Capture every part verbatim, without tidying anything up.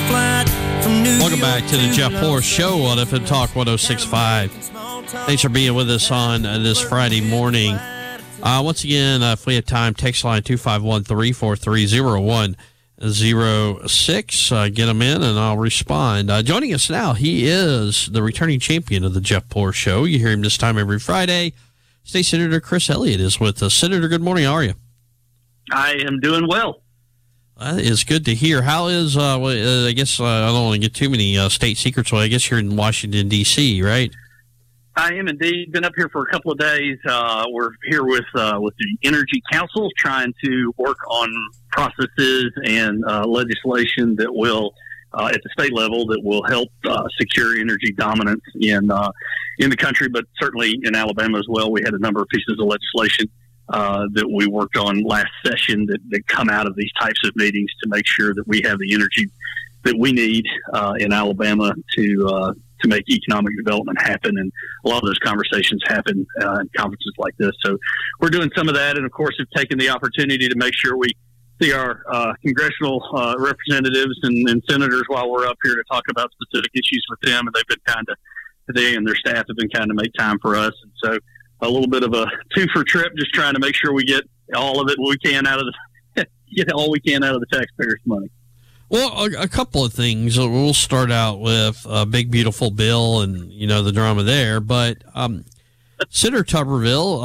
Welcome back to the Jeff Poor Show on F M Talk one oh six point five. Thanks for being with us on uh, this Friday morning. Uh, once again, uh, if we have time, text line two five one, three four three, zero one zero six. Uh, get them in and I'll respond. Uh, joining us now, he is the returning champion of the Jeff Poor Show. You hear him this time every Friday. State Senator Chris Elliott is with us. Senator, good morning. How are you? I am doing well. That is good to hear. How is, uh, well, uh, I guess uh, I don't want to get too many uh, state secrets. Well, I guess you're in Washington, D C, right? I am indeed. Been up here for a couple of days. Uh, we're here with uh, with the Energy Council trying to work on processes and uh, legislation that will, uh, at the state level, that will help uh, secure energy dominance in uh, in the country, but certainly in Alabama as well. We had a number of pieces of legislation uh, that we worked on last session that, that come out of these types of meetings to make sure that we have the energy that we need uh, in Alabama to uh, to make economic development happen. And a lot of those conversations happen uh, in conferences like this. So we're doing some of that. And of course, have taken the opportunity to make sure we see our uh, congressional uh, representatives and, and senators while we're up here to talk about specific issues with them. And they've been kind of, they and their staff have been kind of make time for us. And so a little bit of a two-for trip, just trying to make sure we get all of it we can out of the, get all we can out of the taxpayers' money. Well, a, a couple of things. We'll start out with a big, beautiful bill and, you know, the drama there. But um, Senator Tuberville,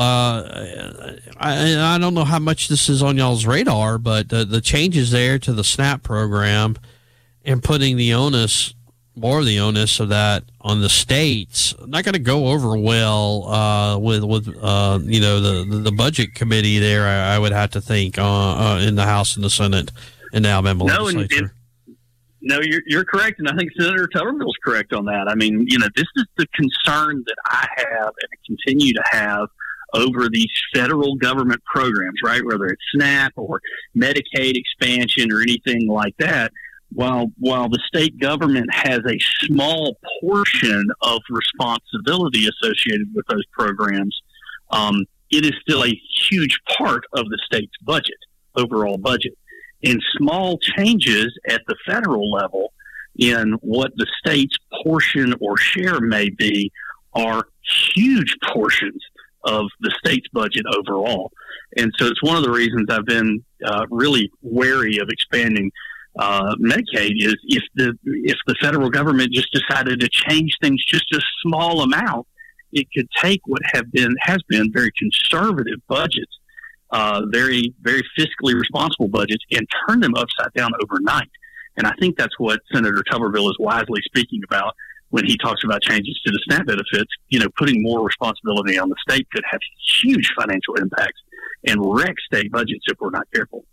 uh, I, I don't know how much this is on y'all's radar, but the, the changes there to the SNAP program and putting the onus, more of the onus of that on the states, not going to go over well uh, with, with uh, you know, the, the budget committee there, I, I would have to think, uh, uh, in the House and the Senate. In the Alabama no, legislature. And, and, no, you're, you're correct, and I think Senator Tuberville's correct on that. I mean, you know, this is the concern that I have and continue to have over these federal government programs, right, whether it's SNAP or Medicaid expansion or anything like that. While, while the state government has a small portion of responsibility associated with those programs, um, it is still a huge part of the state's budget, overall budget. And small changes at the federal level in what the state's portion or share may be are huge portions of the state's budget overall. And so it's one of the reasons I've been uh, really wary of expanding uh, Medicaid is if the if the federal government just decided to change things just a small amount, it could take what have been has been very conservative budgets, Uh, very, very fiscally responsible budgets, and turn them upside down overnight. And I think that's what Senator Tuberville is wisely speaking about when he talks about changes to the SNAP benefits. You know, putting more responsibility on the state could have huge financial impacts and wreck state budgets if we're not careful.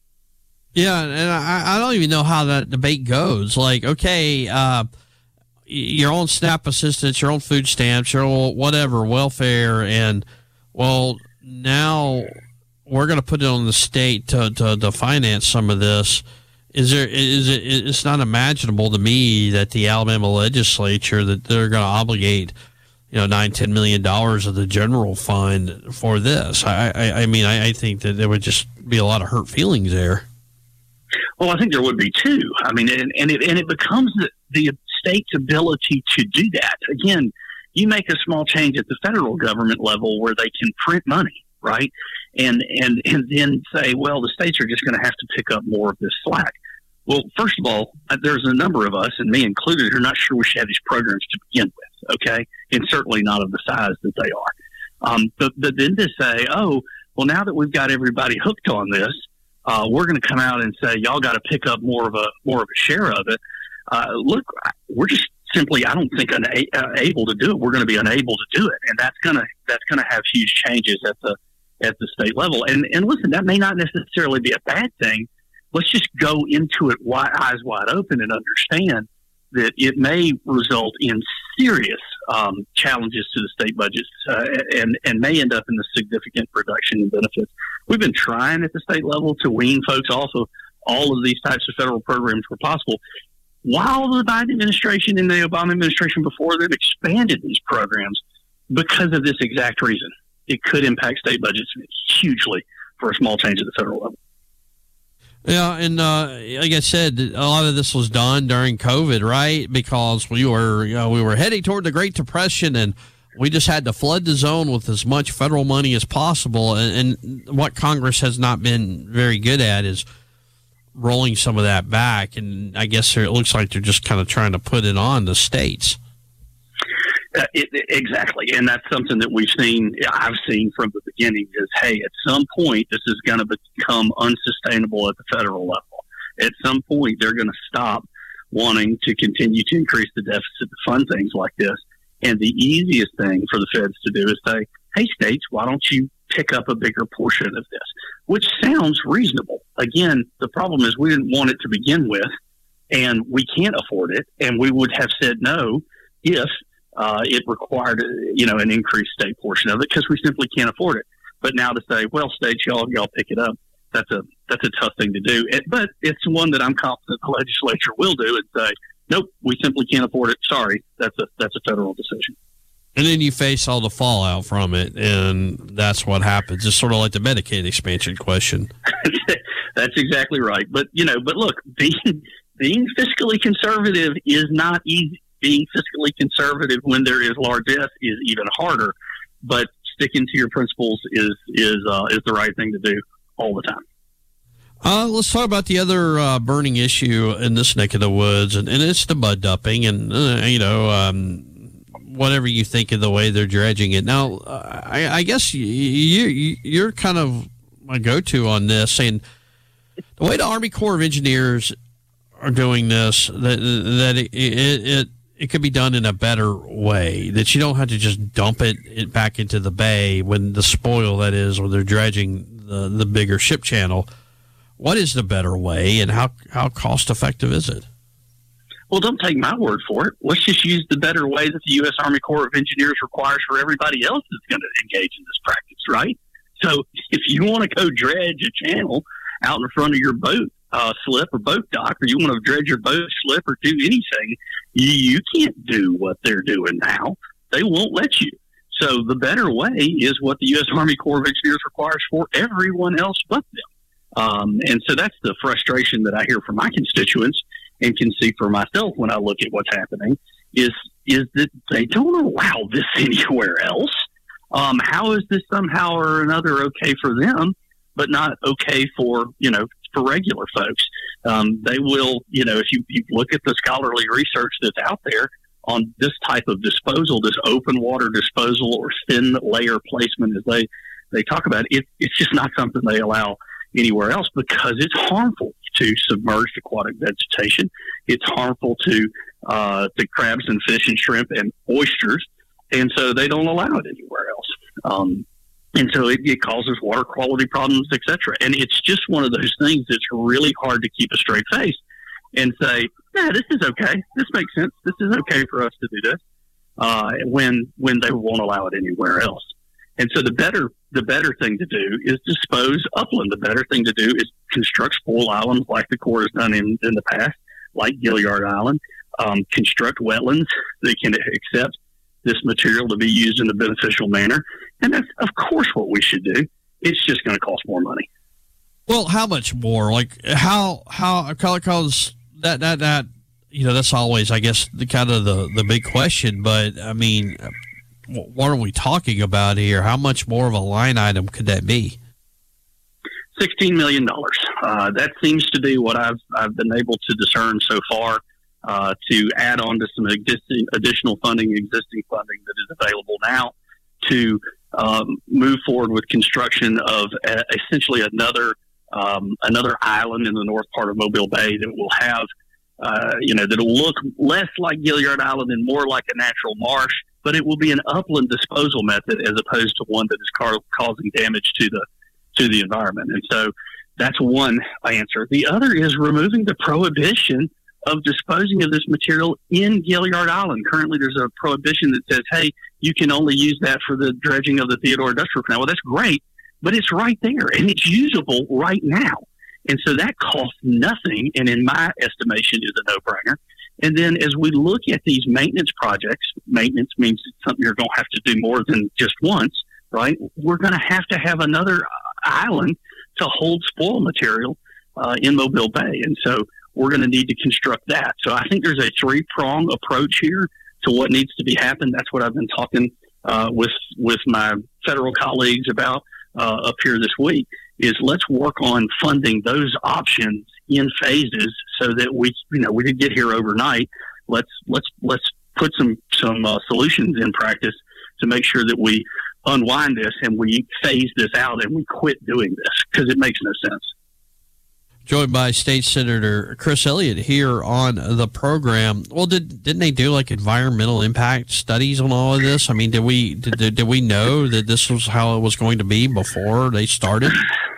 Yeah, and I, I don't even know how that debate goes. Like, okay, uh, your own SNAP assistance, your own food stamps, your own whatever, welfare, and, well, now we're going to put it on the state to, to, to finance some of this. Is there, is it, it's not imaginable to me that the Alabama legislature, that they're going to obligate, you know, nine, ten million dollars of the general fund for this. I, I, I mean, I, I think that there would just be a lot of hurt feelings there. Well, I think there would be too. I mean, and, and it, and it becomes the, the state's ability to do that. Again, you make a small change at the federal government level where they can print money, right? And, and, and then say, well, the states are just going to have to pick up more of this slack. Well, first of all, there's a number of us, and me included, who are not sure we should have these programs to begin with, okay? And certainly not of the size that they are. Um, but, but then to say, oh, well, now that we've got everybody hooked on this, uh, we're going to come out and say, y'all got to pick up more of a more of a share of it. Uh, look, we're just simply, I don't think, una- uh, able to do it. We're going to be unable to do it, and that's going to that's going to have huge changes at the at the state level. And and listen, that may not necessarily be a bad thing. Let's just go into it wide, eyes wide open and understand that it may result in serious um, challenges to the state budgets uh, and, and may end up in a significant reduction in benefits. We've been trying at the state level to wean folks off of all of these types of federal programs where possible, while the Biden administration and the Obama administration before them expanded these programs because of this exact reason. It could impact state budgets hugely for a small change at the federal level. Yeah, and uh, like I said, a lot of this was done during COVID, right? Because we were you know, we were heading toward the Great Depression, and we just had to flood the zone with as much federal money as possible. And, and what Congress has not been very good at is rolling some of that back. And I guess it looks like they're just kind of trying to put it on the states. Uh, it, exactly, and that's something that we've seen. I've seen from the beginning is, hey, at some point this is going to become unsustainable at the federal level. At some point, they're going to stop wanting to continue to increase the deficit to fund things like this. And the easiest thing for the feds to do is say, hey, states, why don't you pick up a bigger portion of this? Which sounds reasonable. Again, the problem is we didn't want it to begin with, and we can't afford it, and we would have said no if Uh, it required, you know, an increased state portion of it because we simply can't afford it. But now to say, well, states, y'all, y'all pick it up, that's a that's a tough thing to do. It, but it's one that I'm confident the legislature will do and say, nope, we simply can't afford it. Sorry, that's a that's a federal decision. And then you face all the fallout from it, and that's what happens. It's sort of like the Medicaid expansion question. That's exactly right. But you know, but look, being being fiscally conservative is not easy. Being fiscally conservative when there is largesse is even harder, but sticking to your principles is is uh, is the right thing to do all the time. Uh, let's talk about the other uh, burning issue in this neck of the woods, and, and it's the mud dumping, and uh, you know, um, whatever you think of the way they're dredging it. Now, uh, I, I guess you, you you're kind of my go-to on this, saying the way the Army Corps of Engineers are doing this, that that it, it, it it could be done in a better way, that you don't have to just dump it, it back into the bay when the spoil, that is, when they're dredging the, the bigger ship channel. What is the better way, and how, how cost effective is it? Well, don't take my word for it. Let's just use the better way that the U S Army Corps of Engineers requires for everybody else that's going to engage in this practice, right? So if you want to go dredge a channel out in front of your boat, Uh, slip or boat dock, or you want to dredge your boat slip or do anything, you, you can't do what they're doing now. They won't let you. So the better way is what the U S Army Corps of Engineers requires for everyone else but them. Um, and so that's the frustration that I hear from my constituents and can see for myself when I look at what's happening is, is that they don't allow this anywhere else. Um, how is this somehow or another okay for them, but not okay for, you know, for regular folks? Um, they will, you know, if you, you look at the scholarly research that's out there on this type of disposal, this open water disposal or thin layer placement, as they, they talk about, it, it's just not something they allow anywhere else because it's harmful to submerged aquatic vegetation. It's harmful to, uh, to crabs and fish and shrimp and oysters. And so they don't allow it anywhere else. Um, And so it, it causes water quality problems, et cetera. And it's just one of those things that's really hard to keep a straight face and say, yeah, this is okay. This makes sense. This is okay for us to do this uh, when when they won't allow it anywhere else. And so the better the better thing to do is dispose upland. The better thing to do is construct spoil islands like the Corps has done in, in the past, like Gilliard Island. Um, construct wetlands that can accept this material to be used in a beneficial manner. And that's, of course, what we should do. It's just going to cost more money. Well, how much more? Like how, how, because that, that, that, you know, that's always, I guess, the kind of the, the big question. But I mean, what are we talking about here? How much more of a line item could that be? sixteen million dollars. Uh, that seems to be what I've, I've been able to discern so far. Uh, to add on to some existing additional funding, existing funding that is available now to um, move forward with construction of a, essentially another um, another island in the north part of Mobile Bay that will have, uh, you know, that will look less like Gilliard Island and more like a natural marsh, but it will be an upland disposal method as opposed to one that is car- causing damage to the to the environment. And so that's one answer. The other is removing the prohibition of disposing of this material in Gilliard Island. Currently, there's a prohibition that says, hey, you can only use that for the dredging of the Theodore Industrial Canal. Well, that's great, but it's right there, and it's usable right now. And so that costs nothing, and in my estimation is a no-brainer. And then as we look at these maintenance projects, maintenance means it's something you're going to have to do more than just once, right? We're going to have to have another island to hold spoil material uh, in Mobile Bay. And so we're going to need to construct that. So I think there's a three-prong approach here to what needs to be happened. That's what I've been talking uh, with with my federal colleagues about uh, up here this week, is let's work on funding those options in phases so that we, you know, we didn't get here overnight. Let's let's let's put some some uh, solutions in practice to make sure that we unwind this and we phase this out and we quit doing this, because it makes no sense. Joined by State Senator Chris Elliott here on the program. Well, did didn't they do like environmental impact studies on all of this? I mean, did we did, did we know that this was how it was going to be before they started?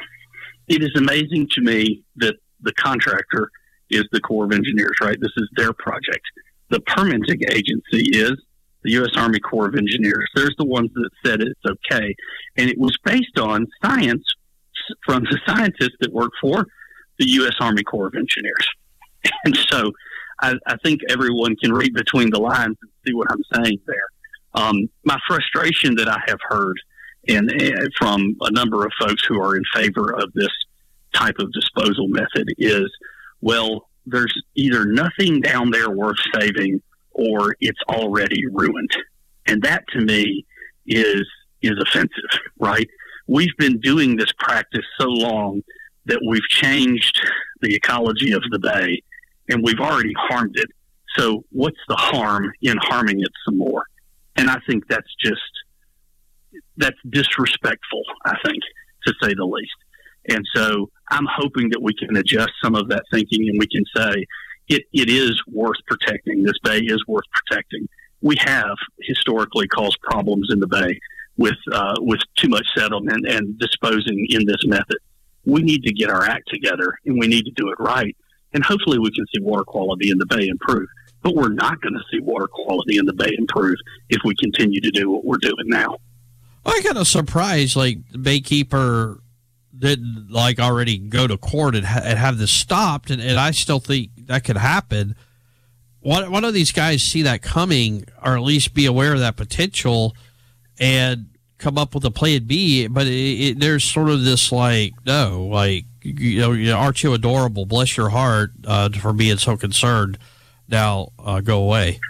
It is amazing to me that the contractor is the Corps of Engineers, right? This is their project. The permitting agency is the U S Army Corps of Engineers. There's the ones that said it's okay. And it was based on science from the scientists that work for the U S Army Corps of Engineers. And so I, I think everyone can read between the lines and see what I'm saying there. Um, my frustration that I have heard and, and from a number of folks who are in favor of this type of disposal method is, well, there's either nothing down there worth saving or it's already ruined. And that to me is is offensive, right? We've been doing this practice so long that we've changed the ecology of the bay and we've already harmed it. So what's the harm in harming it some more? And I think that's just, that's disrespectful, I think, to say the least. And so I'm hoping that we can adjust some of that thinking and we can say it, it is worth protecting. This bay is worth protecting. We have historically caused problems in the bay with, uh, with too much settlement and disposing in this method. We need to get our act together and we need to do it right. And hopefully we can see water quality in the bay improve. But we're not going to see water quality in the bay improve if we continue to do what we're doing now. I got a surprise, like the baykeeper didn't like already go to court and, ha- and have this stopped. And, and I still think that could happen. Why, why don't these guys see that coming, or at least be aware of that potential and come up with a plan B? But it, it, there's sort of this like, no, like, you know, you know, aren't you adorable? Bless your heart uh, for being so concerned. Now uh, go away.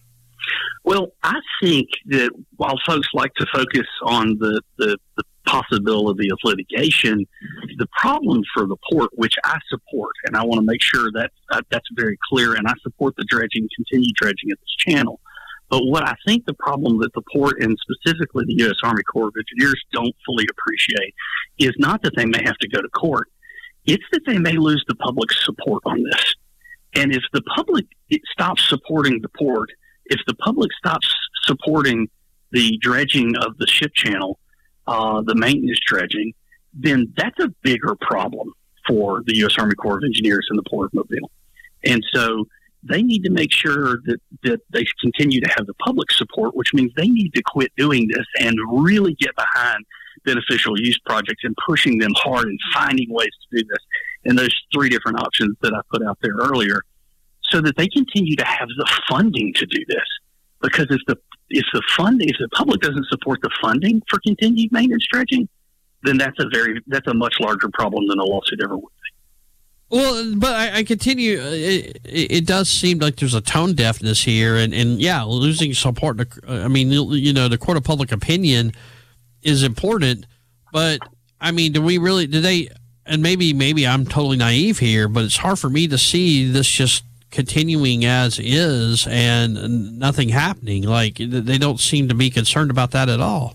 Well, I think that while folks like to focus on the, the, the possibility of litigation, the problem for the port, which I support, and I want to make sure that uh, that's very clear, and I support the dredging, continued dredging of this channel. But what I think the problem that the port and specifically the U S Army Corps of Engineers don't fully appreciate is not that they may have to go to court. It's that they may lose the public's support on this. And if the public stops supporting the port, if the public stops supporting the dredging of the ship channel, uh, the maintenance dredging, then that's a bigger problem for the U S Army Corps of Engineers and the Port of Mobile. And so they need to make sure that, that they continue to have the public support, which means they need to quit doing this and really get behind beneficial use projects and pushing them hard and finding ways to do this. And those three different options that I put out there earlier, so that they continue to have the funding to do this. Because if the if the fund if the public doesn't support the funding for continued maintenance dredging, then that's a very that's a much larger problem than a lawsuit ever would be. Well, but I, I continue. It, it does seem like there's a tone deafness here, and, and yeah, losing support. I mean, you know, the court of public opinion is important, but I mean, do we really? Do they? And maybe maybe I'm totally naive here, but it's hard for me to see this just continuing as is and nothing happening. Like, they don't seem to be concerned about that at all.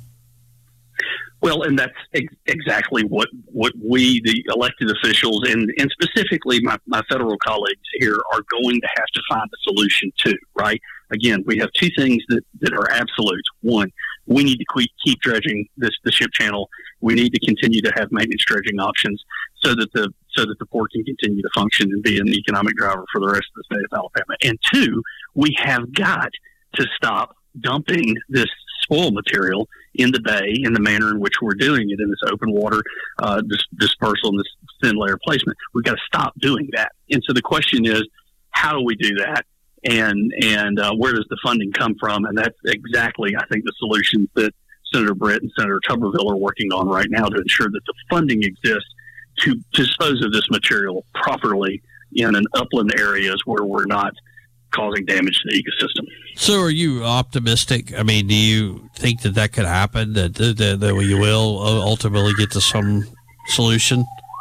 Well, and that's ex- exactly what, what we, the elected officials, and, and specifically my, my federal colleagues here, are going to have to find a solution to, right? Again, we have two things that, that are absolutes. One, we need to keep, keep dredging this the ship channel. We need to continue to have maintenance dredging options so that the so that the port can continue to function and be an economic driver for the rest of the state of Alabama. And two, we have got to stop dumping this spoil material in the bay in the manner in which we're doing it in this open water uh, dis- dispersal and this thin layer placement. We've got to stop doing that. And so the question is, how do we do that? And and uh, where does the funding come from? And that's exactly, I think, the solutions that Senator Britt and Senator Tuberville are working on right now to ensure that the funding exists to dispose of this material properly in an upland areas where we're not causing damage to the ecosystem. So are you optimistic? I mean, do you think that that could happen, that, that, that we will ultimately get to some solution?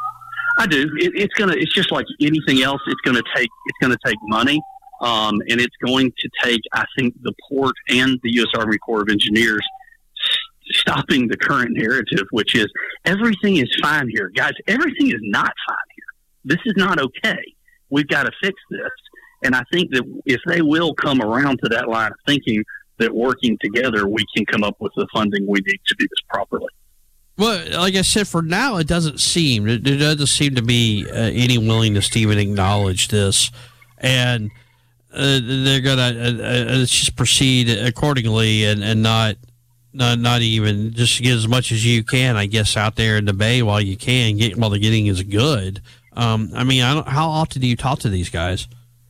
I do. It, it's gonna. It's just like anything else. It's gonna take. It's gonna take money, um, and it's going to take. I think the port and the U S Army Corps of Engineers s- stopping the current narrative, which is everything is fine here, guys. Everything is not fine here. This is not okay. We've got to fix this. And I think that if they will come around to that line of thinking, that working together, we can come up with the funding we need to do this properly. Well, like I said, for now, it doesn't seem, it, it doesn't seem to be uh, any willingness to even acknowledge this. And uh, they're going to uh, uh, just proceed accordingly and, and not, not, not even just get as much as you can, I guess, out there in the Bay while you can, get while the getting is good. Um, I mean, I don't, how often do you talk to these guys?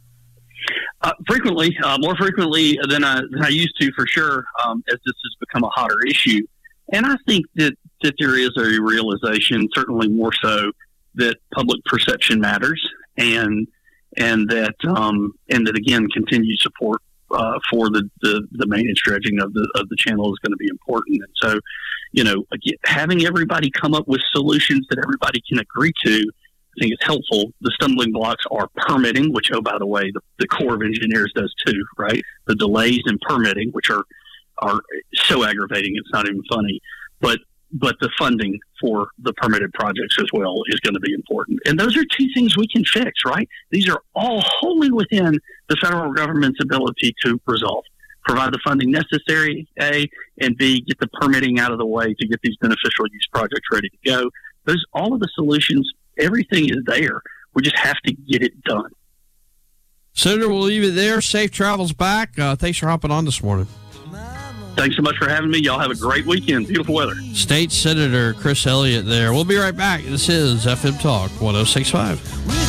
Uh, frequently, uh, more frequently than I, than I used to, for sure, um, as this has become a hotter issue. And I think that, that there is a realization, certainly more so, that public perception matters, and and that um, and that again, continued support uh, for the, the, the maintenance dredging of the of the channel is going to be important. And so, you know, again, having everybody come up with solutions that everybody can agree to, I think it's helpful. The stumbling blocks are permitting, which, oh, by the way, the, the Corps of Engineers does too, right? The delays in permitting, which are, are so aggravating, it's not even funny. But but the funding for the permitted projects as well is going to be important. And those are two things we can fix, right? These are all wholly within the federal government's ability to resolve. Provide the funding necessary, A, and B, get the permitting out of the way to get these beneficial use projects ready to go. Those, all of the solutions, everything is there. We just have to get it done. Senator, we'll leave it there. Safe travels back. Uh, thanks for hopping on this morning. Thanks so much for having me. Y'all have a great weekend. Beautiful weather. State Senator Chris Elliott there. We'll be right back. This is F M Talk one oh six point five.